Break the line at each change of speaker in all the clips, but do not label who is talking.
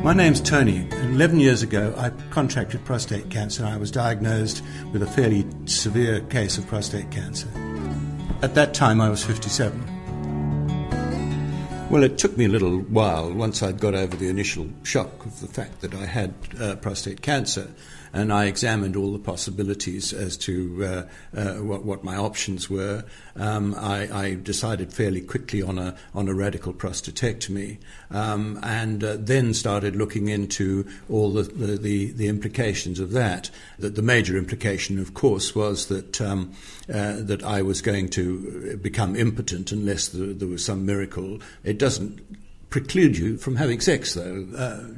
My name's Tony. 11 years ago, I contracted prostate cancer and I was diagnosed with a fairly severe case of prostate cancer. At that time, I was 57. Well, it took me a little while once I'd got over the initial shock of the fact that I had prostate cancer, and I examined all the possibilities as to what my options were. I decided fairly quickly on a radical prostatectomy, and then started looking into all the implications of that. The major implication, of course, was that that I was going to become impotent unless there was some miracle. It doesn't preclude you from having sex, though.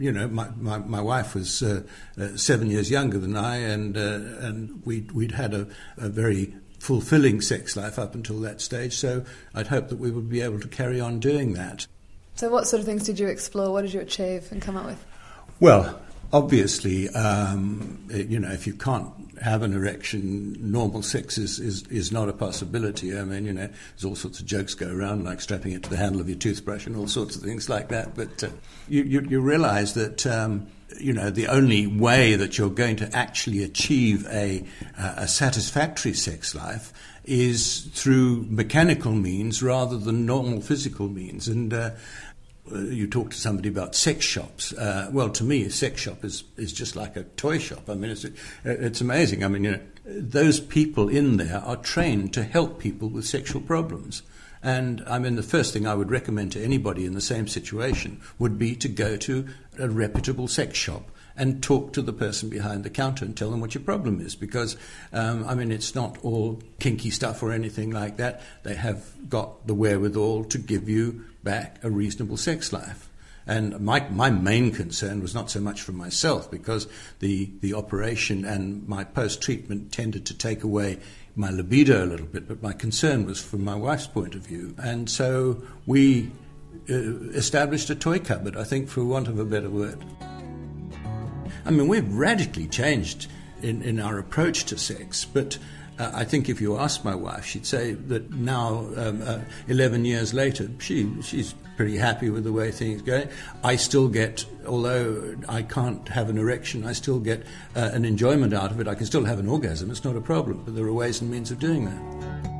My wife was 7 years younger than I, and we'd had a very fulfilling sex life up until that stage, so I'd hoped that we would be able to carry on doing that.
So what sort of things did you explore? What did you achieve and come up with?
Well, obviously, if you can't have an erection, normal sex is not a possibility. I mean, there's all sorts of jokes go around, like strapping it to the handle of your toothbrush and all sorts of things like that. But you realise that, the only way that you're going to actually achieve a satisfactory sex life is through mechanical means rather than normal physical means. And you talk to somebody about sex shops. Well, to me, a sex shop is just like a toy shop. I mean, it's amazing. I mean, those people in there are trained to help people with sexual problems. And I mean, the first thing I would recommend to anybody in the same situation would be to go to a reputable sex shop and talk to the person behind the counter and tell them what your problem is. Because, it's not all kinky stuff or anything like that. They have got the wherewithal to give you back a reasonable sex life. And my main concern was not so much for myself, because the operation and my post-treatment tended to take away my libido a little bit, but my concern was from my wife's point of view. And so we established a toy cupboard, I think, for want of a better word. I mean, we've radically changed in our approach to sex, but I think if you ask my wife, she'd say that now, 11 years later, she's pretty happy with the way things go. I still get, although I can't have an erection, I still get an enjoyment out of it. I can still have an orgasm. It's not a problem, but there are ways and means of doing that.